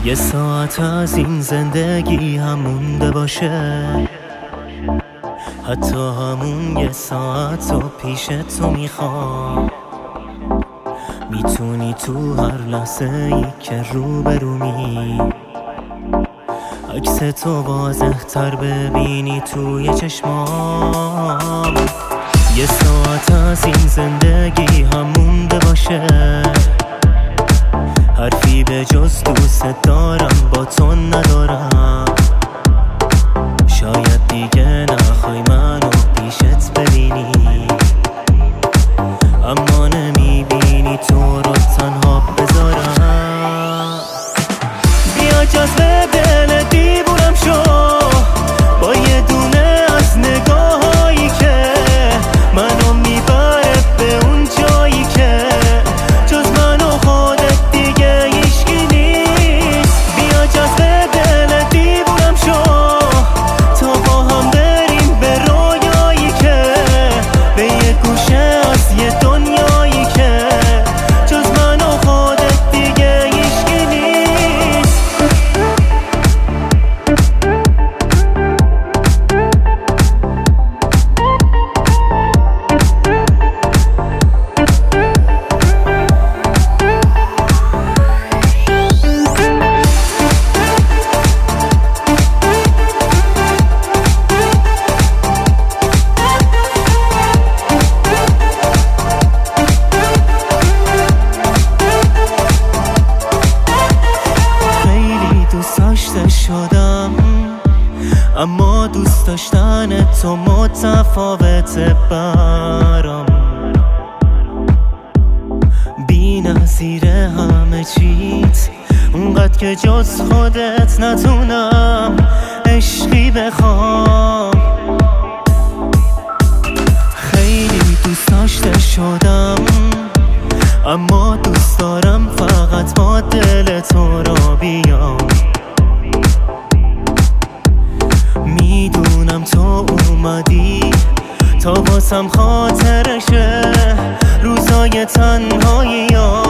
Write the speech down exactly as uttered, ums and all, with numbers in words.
یه ساعت از این زندگی هم مونده باشه، حتی همون یه ساعت رو پیش تو میخوام. میتونی تو هر لحظه ای که روبرومی عکس تو واضح تر ببینی توی چشمام. یه ساعت از این زندگی هم مونده باشه، حرفی به جز دوست دارم با تو ندارم. شاید دیگه نخوای منو پیشت ببینی، اما نمیبینی تو رو تنها بذارم. بیا جذب دل دیوونم شو با یه دونه از نگاهایی که منو میبره به اون جایی که جز من و خودت دیگه هیچکی نیست. بیا جذب دل دیوونم شو تا با هم بریم به رویایی که به یه گوشه از یه دنیایی که جز من و خودت دیگه هیچکی نیست. شدم اما دوست داشتن تو متفاوته برام، بی نظیر همه چیت، اونقدر که جز خودت نتونم عشقی بخوام. خیلی دوست داشته شدم اما دوست دارم فقط با دل تو را بیام. میدونم تو اومدی تا واسم خاطرشه روزای تنهایی.